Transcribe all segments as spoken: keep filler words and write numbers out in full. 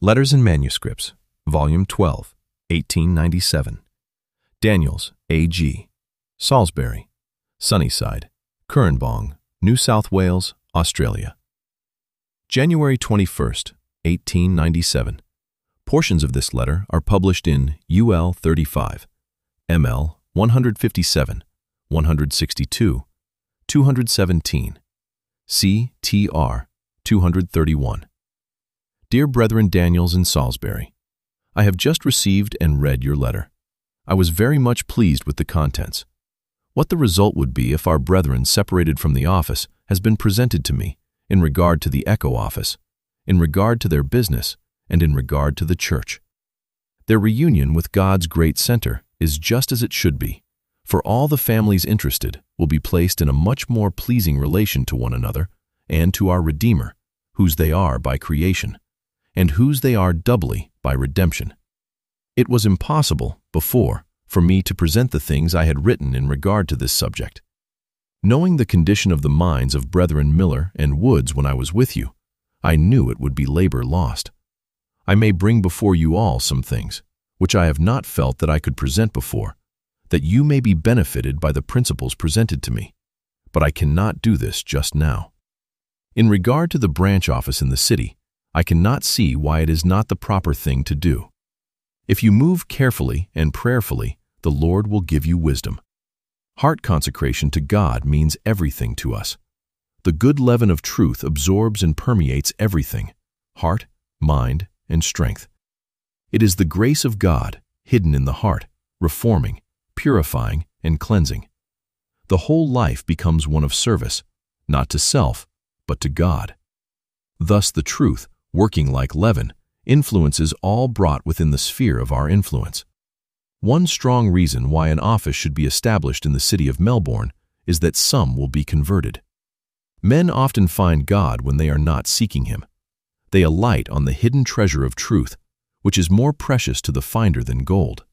Letters and Manuscripts, Volume twelve, eighteen ninety-seven. Daniels, A G Salisbury, Sunnyside, Currambong, New South Wales, Australia. January twenty-first, eighteen ninety-seven. Portions of this letter are published in U L thirty-five, M L one fifty-seven, one sixty-two, two seventeen, C T R two thirty-one. Dear Brethren Daniels in Salisbury, I have just received and read your letter. I was very much pleased with the contents. What the result would be if our brethren separated from the office has been presented to me in regard to the Echo office, in regard to their business, and in regard to the church. Their reunion with God's great center is just as it should be, for all the families interested will be placed in a much more pleasing relation to one another and to our Redeemer, whose they are by creation, and whose they are doubly by redemption. It was impossible, before, for me to present the things I had written in regard to this subject. Knowing the condition of the minds of Brethren Miller and Woods when I was with you, I knew it would be labor lost. I may bring before you all some things, which I have not felt that I could present before, that you may be benefited by the principles presented to me, but I cannot do this just now. In regard to the branch office in the city, I cannot see why it is not the proper thing to do. If you move carefully and prayerfully, the Lord will give you wisdom. Heart consecration to God means everything to us. The good leaven of truth absorbs and permeates everything, heart, mind, and strength. It is the grace of God, hidden in the heart, reforming, purifying, and cleansing. The whole life becomes one of service, not to self, but to God. Thus the truth, working like leaven, influences all brought within the sphere of our influence. One strong reason why an office should be established in the city of Melbourne is that some will be converted. Men often find God when they are not seeking Him. They alight on the hidden treasure of truth, which is more precious to the finder than gold.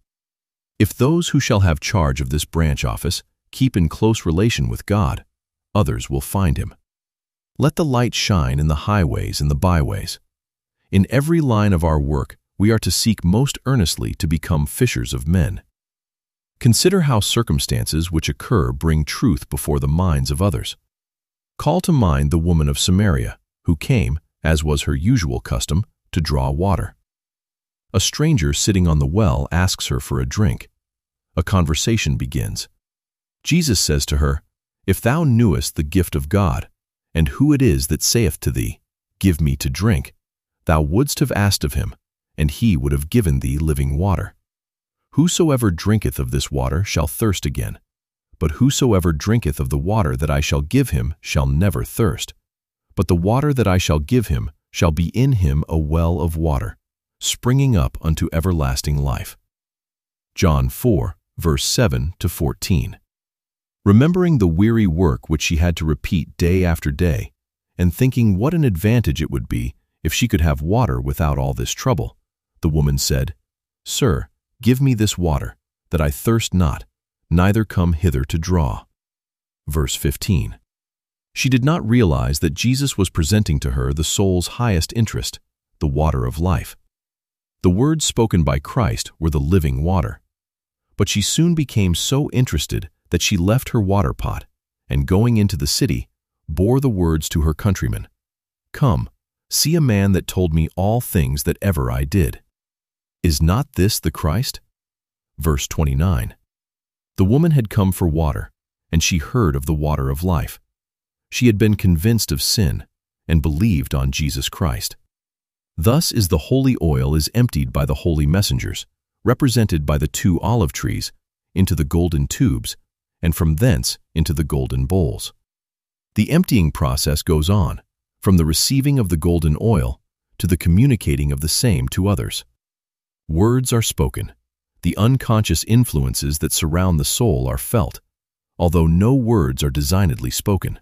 If those who shall have charge of this branch office keep in close relation with God, others will find Him. Let the light shine in the highways and the byways. In every line of our work, we are to seek most earnestly to become fishers of men. Consider how circumstances which occur bring truth before the minds of others. Call to mind the woman of Samaria, who came, as was her usual custom, to draw water. A stranger sitting on the well asks her for a drink. A conversation begins. Jesus says to her, "If thou knewest the gift of God, and who it is that saith to thee, 'Give me to drink,' thou wouldst have asked of him, and he would have given thee living water. Whosoever drinketh of this water shall thirst again, but whosoever drinketh of the water that I shall give him shall never thirst. But the water that I shall give him shall be in him a well of water, springing up unto everlasting life." John four, verse seven to fourteen. Remembering the weary work which she had to repeat day after day, and thinking what an advantage it would be if she could have water without all this trouble, the woman said, "Sir, give me this water, that I thirst not, neither come hither to draw." Verse fifteen. She did not realize that Jesus was presenting to her the soul's highest interest, the water of life. The words spoken by Christ were the living water. But she soon became so interested that she left her water pot, and going into the city, bore the words to her countrymen, "Come, see a man that told me all things that ever I did. Is not this the Christ?" Verse twenty-nine. The woman had come for water, and she heard of the water of life. She had been convinced of sin, and believed on Jesus Christ. Thus is the holy oil is emptied by the holy messengers, represented by the two olive trees, into the golden tubes, and from thence into the golden bowls. The emptying process goes on, from the receiving of the golden oil to the communicating of the same to others. Words are spoken. The unconscious influences that surround the soul are felt, although no words are designedly spoken.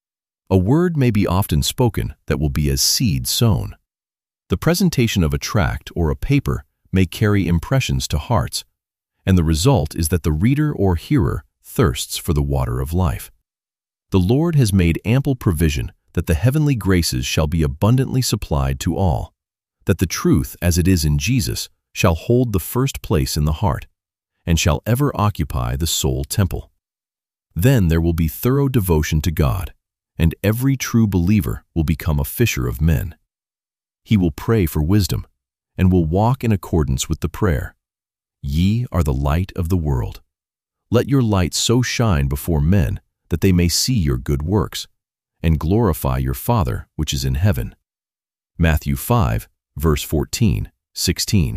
A word may be often spoken that will be as seed sown. The presentation of a tract or a paper may carry impressions to hearts, and the result is that the reader or hearer thirsts for the water of life. The Lord has made ample provision that the heavenly graces shall be abundantly supplied to all, that the truth as it is in Jesus shall hold the first place in the heart, and shall ever occupy the soul temple. Then there will be thorough devotion to God, and every true believer will become a fisher of men. He will pray for wisdom, and will walk in accordance with the prayer, "Ye are the light of the world. Let your light so shine before men that they may see your good works, and glorify your Father which is in heaven." Matthew five, verse fourteen, sixteen.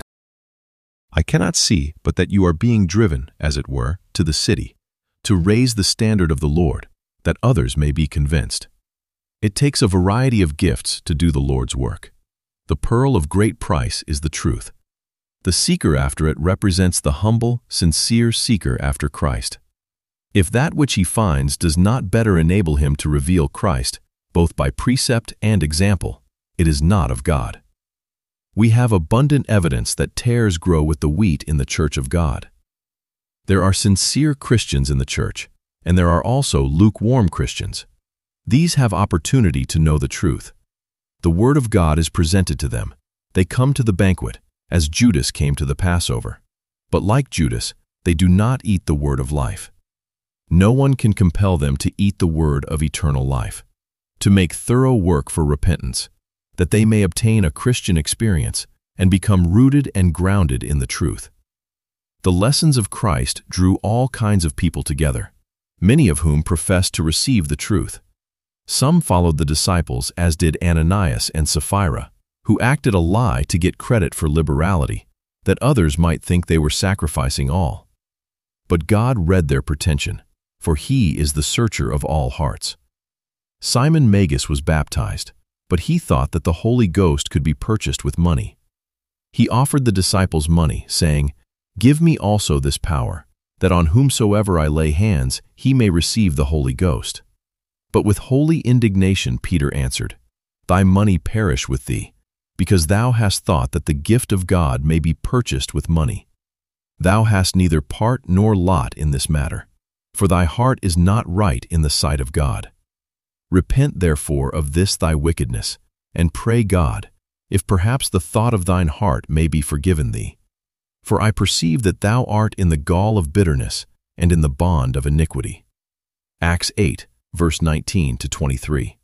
I cannot see but that you are being driven, as it were, to the city, to raise the standard of the Lord, that others may be convinced. It takes a variety of gifts to do the Lord's work. The pearl of great price is the truth. The seeker after it represents the humble, sincere seeker after Christ. If that which he finds does not better enable him to reveal Christ, both by precept and example, it is not of God. We have abundant evidence that tares grow with the wheat in the church of God. There are sincere Christians in the church, and there are also lukewarm Christians. These have opportunity to know the truth. The word of God is presented to them. They come to the banquet, as Judas came to the Passover. But like Judas, they do not eat the word of life. No one can compel them to eat the word of eternal life, to make thorough work for repentance, that they may obtain a Christian experience and become rooted and grounded in the truth. The lessons of Christ drew all kinds of people together, many of whom professed to receive the truth. Some followed the disciples, as did Ananias and Sapphira, who acted a lie to get credit for liberality, that others might think they were sacrificing all. But God read their pretension, for he is the searcher of all hearts. Simon Magus was baptized, but he thought that the Holy Ghost could be purchased with money. He offered the disciples money, saying, "Give me also this power, that on whomsoever I lay hands he may receive the Holy Ghost." But with holy indignation Peter answered, "Thy money perish with thee, because thou hast thought that the gift of God may be purchased with money. Thou hast neither part nor lot in this matter, for thy heart is not right in the sight of God. Repent therefore of this thy wickedness, and pray God, if perhaps the thought of thine heart may be forgiven thee. For I perceive that thou art in the gall of bitterness and in the bond of iniquity." Acts eight, verse nineteen to twenty-three.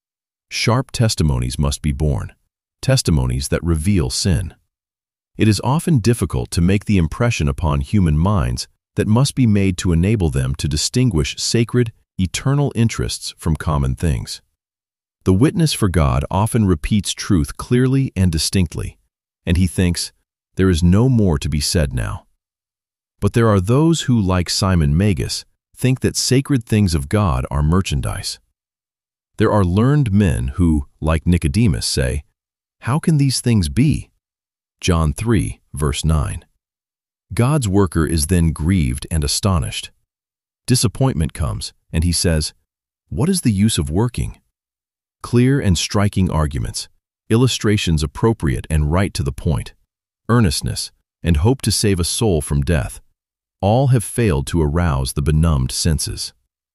Sharp testimonies must be borne, testimonies that reveal sin. It is often difficult to make the impression upon human minds that must be made to enable them to distinguish sacred, eternal interests from common things. The witness for God often repeats truth clearly and distinctly, and he thinks, there is no more to be said now. But there are those who, like Simon Magus, think that sacred things of God are merchandise. There are learned men who, like Nicodemus, say, "How can these things be?" John three, verse nine. God's worker is then grieved and astonished. Disappointment comes, and he says, "What is the use of working?" Clear and striking arguments, illustrations appropriate and right to the point, earnestness, and hope to save a soul from death, all have failed to arouse the benumbed senses.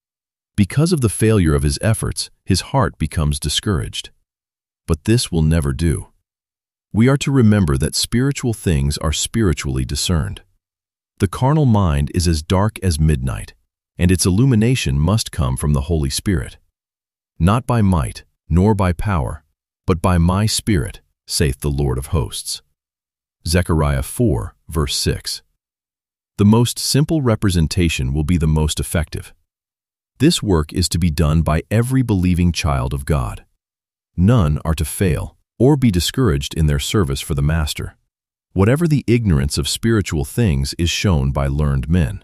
Because of the failure of his efforts, his heart becomes discouraged. But this will never do. We are to remember that spiritual things are spiritually discerned. The carnal mind is as dark as midnight, and its illumination must come from the Holy Spirit. Not by might, nor by power, but by my Spirit, saith the Lord of hosts. Zechariah four, verse six. The most simple representation will be the most effective. This work is to be done by every believing child of God. None are to fail or be discouraged in their service for the Master. Whatever the ignorance of spiritual things is shown by learned men.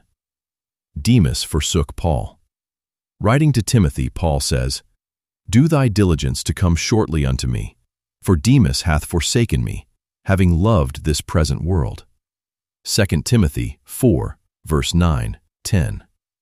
Demas forsook Paul. Writing to Timothy, Paul says, "Do thy diligence to come shortly unto me, for Demas hath forsaken me, having loved this present world." Second Timothy four, verse nine, ten.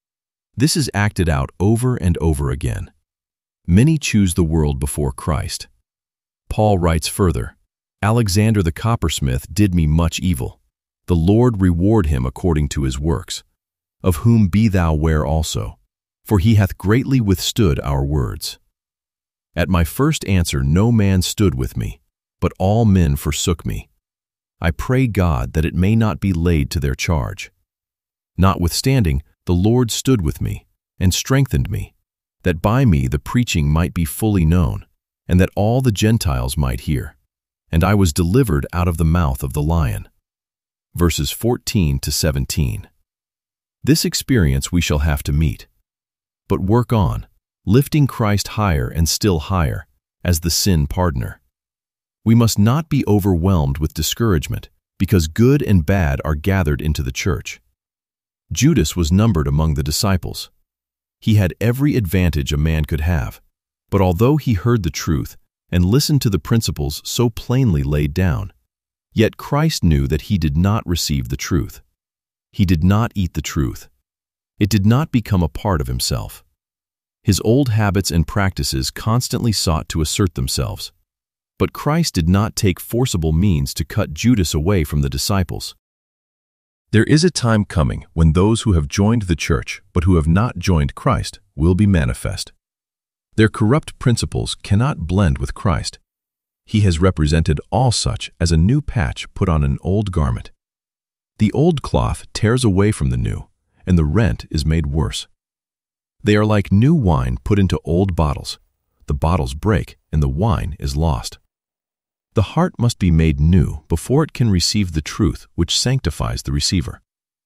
This is acted out over and over again. Many choose the world before Christ. Paul writes further, "Alexander the coppersmith did me much evil. The Lord reward him according to his works, of whom be thou ware also, for he hath greatly withstood our words. At my first answer no man stood with me, but all men forsook me. I pray God that it may not be laid to their charge. Notwithstanding, the Lord stood with me, and strengthened me, that by me the preaching might be fully known, and that all the Gentiles might hear. And I was delivered out of the mouth of the lion. Verses fourteen to seventeen. This experience we shall have to meet. But work on, lifting Christ higher and still higher, as the sin pardoner. We must not be overwhelmed with discouragement, because good and bad are gathered into the church. Judas was numbered among the disciples. He had every advantage a man could have, but although he heard the truth and listened to the principles so plainly laid down, yet Christ knew that he did not receive the truth. He did not eat the truth. It did not become a part of himself. His old habits and practices constantly sought to assert themselves. But Christ did not take forcible means to cut Judas away from the disciples. There is a time coming when those who have joined the church but who have not joined Christ will be manifest. Their corrupt principles cannot blend with Christ. He has represented all such as a new patch put on an old garment. The old cloth tears away from the new, and the rent is made worse. They are like new wine put into old bottles. The bottles break, and the wine is lost. The heart must be made new before it can receive the truth which sanctifies the receiver.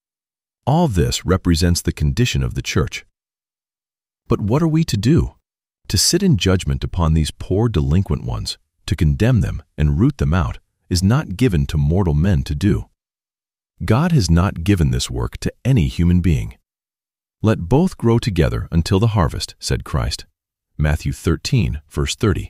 All this represents the condition of the church. But what are we to do? To sit in judgment upon these poor delinquent ones, to condemn them and root them out, is not given to mortal men to do. God has not given this work to any human being. Let both grow together until the harvest, said Christ. Matthew thirteen, verse thirty.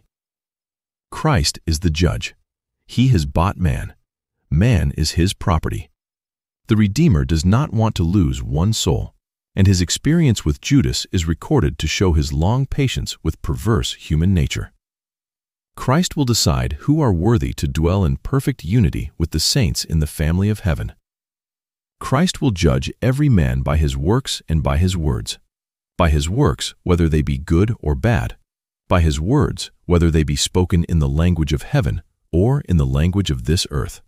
Christ is the judge. He has bought man. Man is his property. The Redeemer does not want to lose one soul, and his experience with Judas is recorded to show his long patience with perverse human nature. Christ will decide who are worthy to dwell in perfect unity with the saints in the family of heaven. Christ will judge every man by his works and by his words. By his works, whether they be good or bad. By his words, whether they be spoken in the language of heaven or in the language of this earth.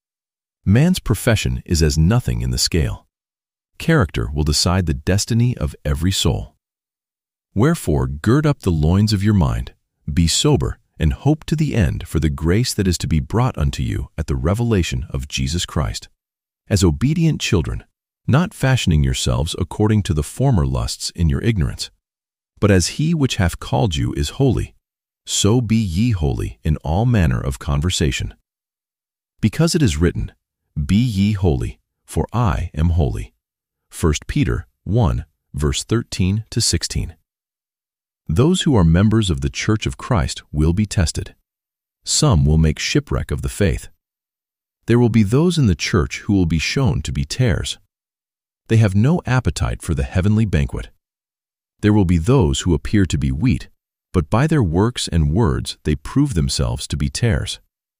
Man's profession is as nothing in the scale. Character will decide the destiny of every soul. Wherefore, gird up the loins of your mind, be sober, and hope to the end for the grace that is to be brought unto you at the revelation of Jesus Christ. As obedient children, not fashioning yourselves according to the former lusts in your ignorance, but as he which hath called you is holy, so be ye holy in all manner of conversation. Because it is written, Be ye holy, for I am holy. First Peter one, verse thirteen to sixteen. Those who are members of the Church of Christ will be tested. Some will make shipwreck of the faith. There will be those in the church who will be shown to be tares. They have no appetite for the heavenly banquet. There will be those who appear to be wheat, but by their works and words they prove themselves to be tares.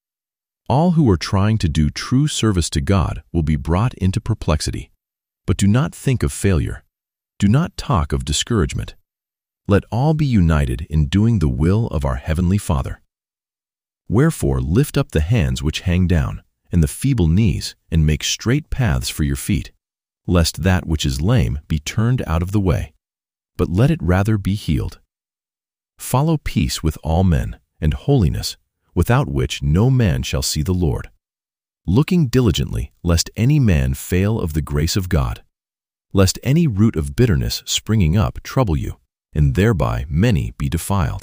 All who are trying to do true service to God will be brought into perplexity. But do not think of failure. Do not talk of discouragement. Let all be united in doing the will of our Heavenly Father. Wherefore lift up the hands which hang down, and the feeble knees, and make straight paths for your feet, lest that which is lame be turned out of the way, but let it rather be healed. Follow peace with all men, and holiness, without which no man shall see the Lord. Looking diligently, lest any man fail of the grace of God, lest any root of bitterness springing up trouble you, and thereby many be defiled.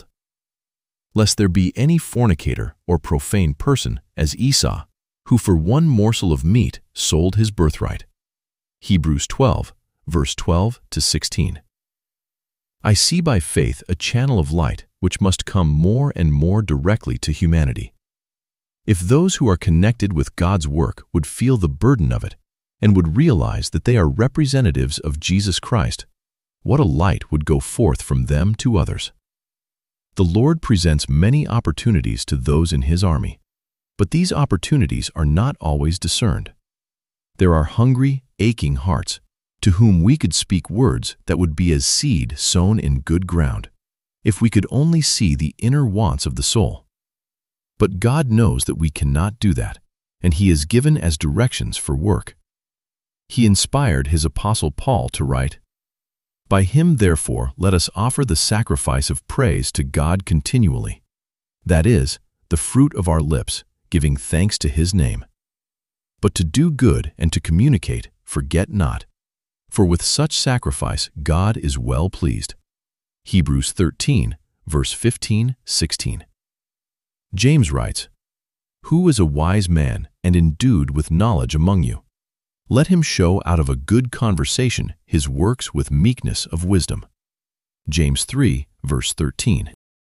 Lest there be any fornicator or profane person, as Esau, who for one morsel of meat sold his birthright. Hebrews twelve, verse twelve to sixteen. I see by faith a channel of light which must come more and more directly to humanity. If those who are connected with God's work would feel the burden of it and would realize that they are representatives of Jesus Christ, what a light would go forth from them to others. The Lord presents many opportunities to those in His army, but these opportunities are not always discerned. There are hungry, aching hearts to whom we could speak words that would be as seed sown in good ground, if we could only see the inner wants of the soul. But God knows that we cannot do that, and He has given as directions for work. He inspired His apostle Paul to write, "By Him therefore let us offer the sacrifice of praise to God continually, that is, the fruit of our lips, giving thanks to His name. But to do good and to communicate, forget not, for with such sacrifice God is well pleased." Hebrews thirteen, verse fifteen, sixteen. James writes, "Who is a wise man and endued with knowledge among you? Let him show out of a good conversation his works with meekness of wisdom." James three, verse thirteen.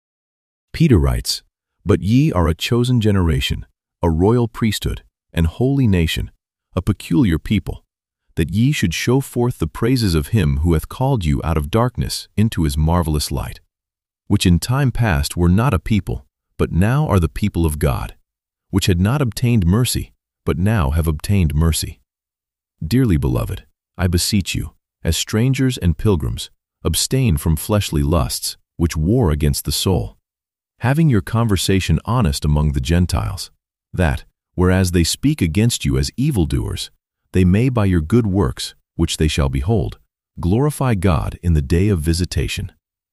Peter writes, "But ye are a chosen generation, a royal priesthood, an holy nation, a peculiar people, that ye should show forth the praises of Him who hath called you out of darkness into His marvelous light, which in time past were not a people, but now are the people of God, which had not obtained mercy, but now have obtained mercy. Dearly beloved, I beseech you, as strangers and pilgrims, abstain from fleshly lusts, which war against the soul, having your conversation honest among the Gentiles, that, whereas they speak against you as evildoers, they may by your good works, which they shall behold, glorify God in the day of visitation."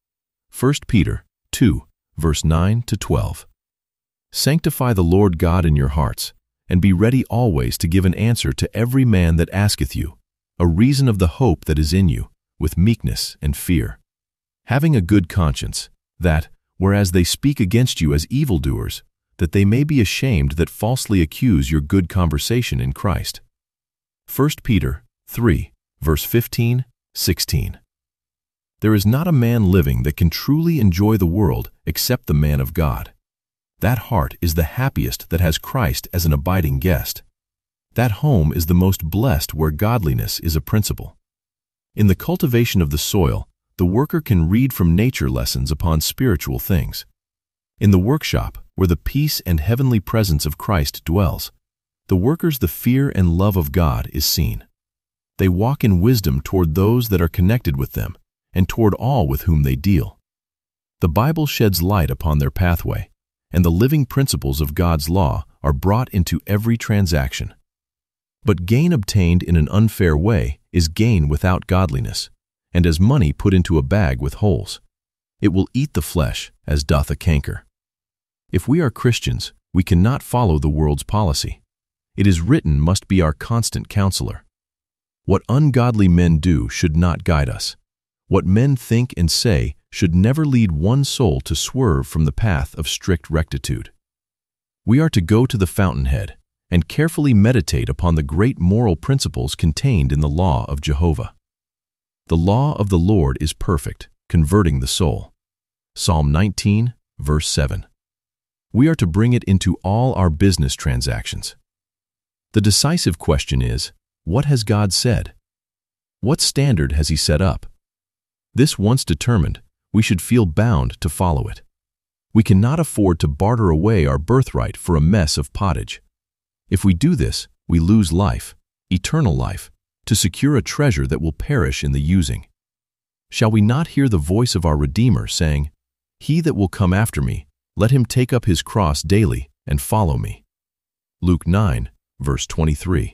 First Peter two, verse nine to twelve. "Sanctify the Lord God in your hearts, and be ready always to give an answer to every man that asketh you, a reason of the hope that is in you, with meekness and fear, having a good conscience, that, whereas they speak against you as evildoers, that they may be ashamed that falsely accuse your good conversation in Christ." First Peter three, verse fifteen, sixteen. There is not a man living that can truly enjoy the world except the man of God. That heart is the happiest that has Christ as an abiding guest. That home is the most blessed where godliness is a principle. In the cultivation of the soil, the worker can read from nature lessons upon spiritual things. In the workshop, where the peace and heavenly presence of Christ dwells, the workers the fear and love of God is seen. They walk in wisdom toward those that are connected with them, and toward all with whom they deal. The Bible sheds light upon their pathway, and the living principles of God's law are brought into every transaction. But gain obtained in an unfair way is gain without godliness, and as money put into a bag with holes. It will eat the flesh, as doth a canker. If we are Christians, we cannot follow the world's policy. It is written must be our constant counselor. What ungodly men do should not guide us. What men think and say should never lead one soul to swerve from the path of strict rectitude. We are to go to the fountainhead and carefully meditate upon the great moral principles contained in the law of Jehovah. The law of the Lord is perfect, converting the soul. Psalm nineteen, verse seven. We are to bring it into all our business transactions. The decisive question is, what has God said? What standard has He set up? This once determined, we should feel bound to follow it. We cannot afford to barter away our birthright for a mess of pottage. If we do this, we lose life, eternal life, to secure a treasure that will perish in the using. Shall we not hear the voice of our Redeemer saying, "He that will come after me, let him take up his cross daily and follow me"? Luke nine, verse twenty-three.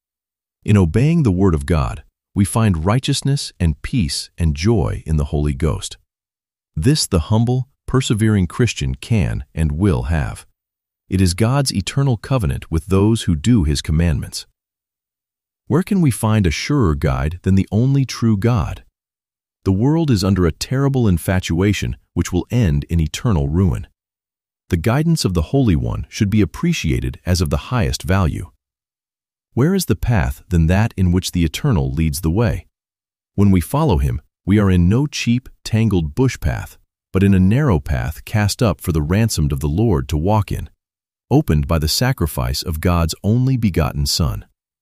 In obeying the word of God, we find righteousness and peace and joy in the Holy Ghost. This the humble, persevering Christian can and will have. It is God's eternal covenant with those who do His commandments. Where can we find a surer guide than the only true God? The world is under a terrible infatuation which will end in eternal ruin. The guidance of the Holy One should be appreciated as of the highest value. Where is the path than that in which the Eternal leads the way? When we follow Him, we are in no cheap, tangled bush path, but in a narrow path cast up for the ransomed of the Lord to walk in, opened by the sacrifice of God's only begotten Son.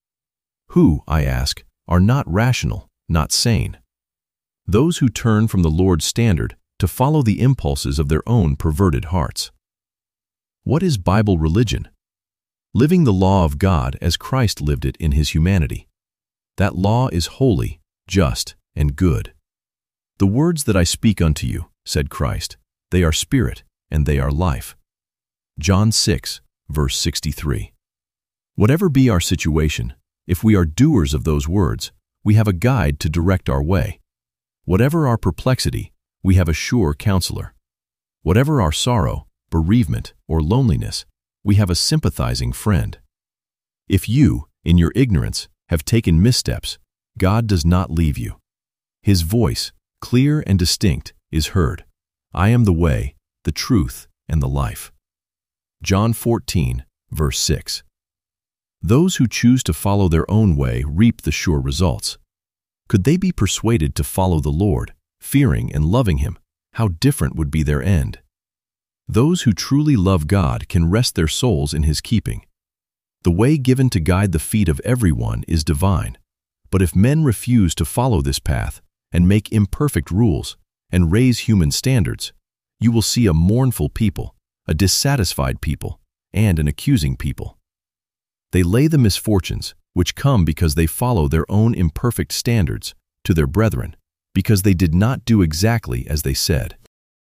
Who, I ask, are not rational, not sane? Those who turn from the Lord's standard to follow the impulses of their own perverted hearts. What is Bible religion? Living the law of God as Christ lived it in His humanity. That law is holy, just, and good. "The words that I speak unto you," said Christ, "they are spirit, and they are life." John six, verse sixty-three. Whatever be our situation, if we are doers of those words, we have a guide to direct our way. Whatever our perplexity, we have a sure counselor. Whatever our sorrow, bereavement, or loneliness, we have a sympathizing friend. If you, in your ignorance, have taken missteps, God does not leave you. His voice, clear and distinct, is heard. I am the way, the truth, and the life. John fourteen, verse six. Those who choose to follow their own way reap the sure results. Could they be persuaded to follow the Lord, fearing and loving Him, how different would be their end. Those who truly love God can rest their souls in His keeping. The way given to guide the feet of everyone is divine, but if men refuse to follow this path and make imperfect rules and raise human standards, you will see a mournful people, a dissatisfied people, and an accusing people. They lay the misfortunes, which come because they follow their own imperfect standards, to their brethren, because they did not do exactly as they said.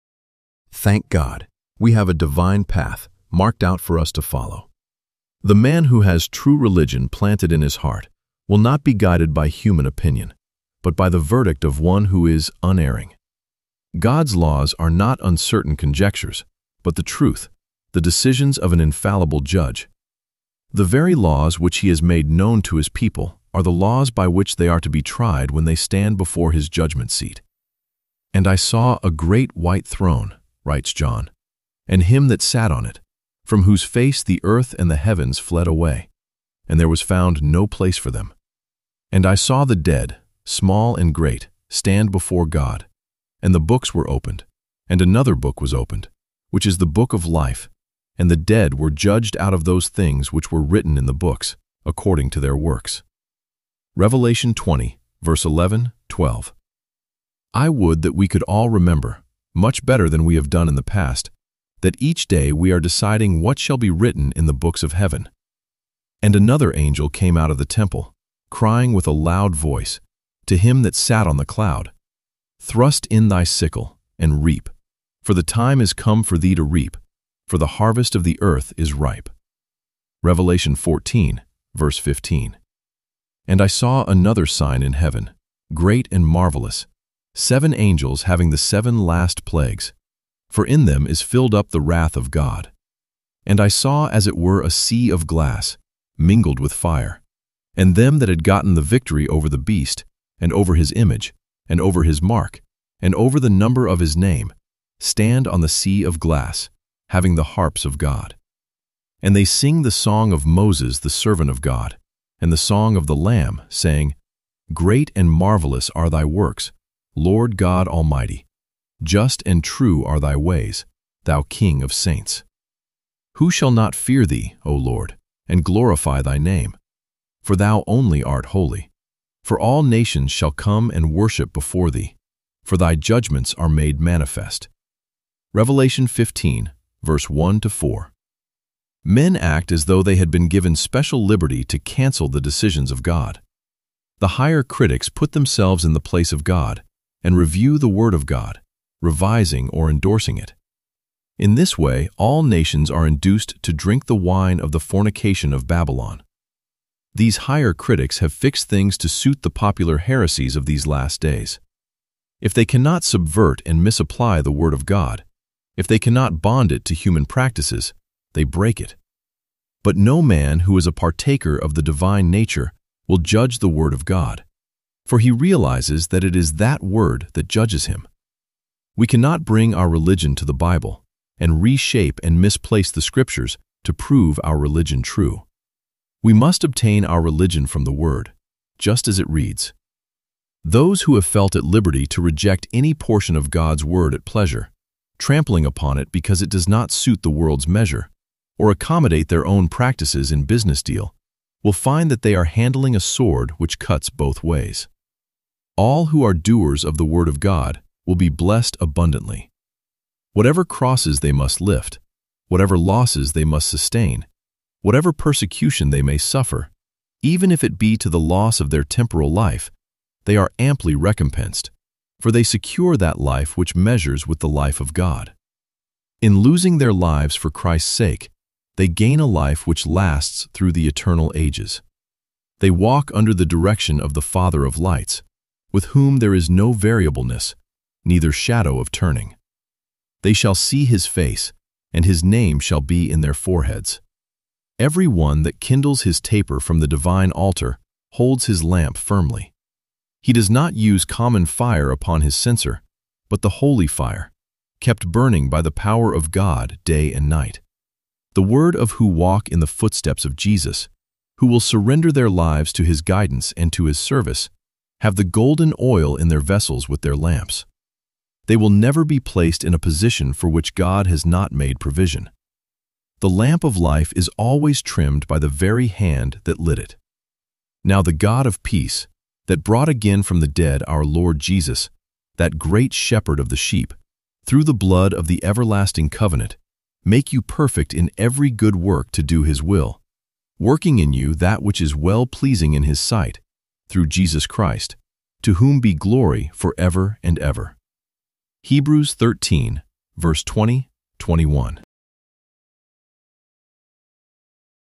Thank God, we have a divine path marked out for us to follow. The man who has true religion planted in his heart will not be guided by human opinion, but by the verdict of one who is unerring. God's laws are not uncertain conjectures, but the truth, the decisions of an infallible judge. The very laws which He has made known to His people are the laws by which they are to be tried when they stand before His judgment seat. And I saw a great white throne, writes John, and Him that sat on it, from whose face the earth and the heavens fled away, and there was found no place for them. And I saw the dead, small and great, stand before God, and the books were opened, and another book was opened, which is the book of life, and the dead were judged out of those things which were written in the books, according to their works. Revelation twenty, verse eleven, twelve. I would that we could all remember, much better than we have done in the past, that each day we are deciding what shall be written in the books of heaven. And another angel came out of the temple, crying with a loud voice, to him that sat on the cloud, Thrust in thy sickle, and reap, for the time is come for thee to reap, for the harvest of the earth is ripe. Revelation fourteen, verse fifteen. And I saw another sign in heaven, great and marvelous, seven angels having the seven last plagues, for in them is filled up the wrath of God. And I saw as it were a sea of glass, mingled with fire, and them that had gotten the victory over the beast, and over his image, and over his mark, and over the number of his name, stand on the sea of glass, having the harps of God. And they sing the song of Moses the servant of God, and the song of the Lamb, saying, Great and marvelous are thy works, Lord God Almighty. Just and true are thy ways, thou King of saints. Who shall not fear thee, O Lord, and glorify thy name? For thou only art holy. For all nations shall come and worship before thee, for thy judgments are made manifest. Revelation fifteen, verse one to four. Men act as though they had been given special liberty to cancel the decisions of God. The higher critics put themselves in the place of God and review the Word of God, revising or endorsing it. In this way, all nations are induced to drink the wine of the fornication of Babylon. These higher critics have fixed things to suit the popular heresies of these last days. If they cannot subvert and misapply the Word of God, if they cannot bond it to human practices, they break it. But no man who is a partaker of the divine nature will judge the Word of God, for he realizes that it is that Word that judges him. We cannot bring our religion to the Bible and reshape and misplace the Scriptures to prove our religion true. We must obtain our religion from the Word, just as it reads. Those who have felt at liberty to reject any portion of God's Word at pleasure, trampling upon it because it does not suit the world's measure, or accommodate their own practices in business deal, will find that they are handling a sword which cuts both ways. All who are doers of the Word of God will be blessed abundantly. Whatever crosses they must lift, whatever losses they must sustain, whatever persecution they may suffer, even if it be to the loss of their temporal life, they are amply recompensed, for they secure that life which measures with the life of God. In losing their lives for Christ's sake, they gain a life which lasts through the eternal ages. They walk under the direction of the Father of lights, with whom there is no variableness, neither shadow of turning. They shall see his face, and his name shall be in their foreheads. Every one that kindles his taper from the divine altar holds his lamp firmly. He does not use common fire upon his censer, but the holy fire, kept burning by the power of God day and night. The word of who walk in the footsteps of Jesus, who will surrender their lives to his guidance and to his service, have the golden oil in their vessels with their lamps. They will never be placed in a position for which God has not made provision. The lamp of life is always trimmed by the very hand that lit it. Now the God of peace, that brought again from the dead our Lord Jesus, that great shepherd of the sheep, through the blood of the everlasting covenant, make you perfect in every good work to do his will, working in you that which is well-pleasing in his sight, through Jesus Christ, to whom be glory forever and ever. Hebrews thirteen, verse twenty, twenty-one.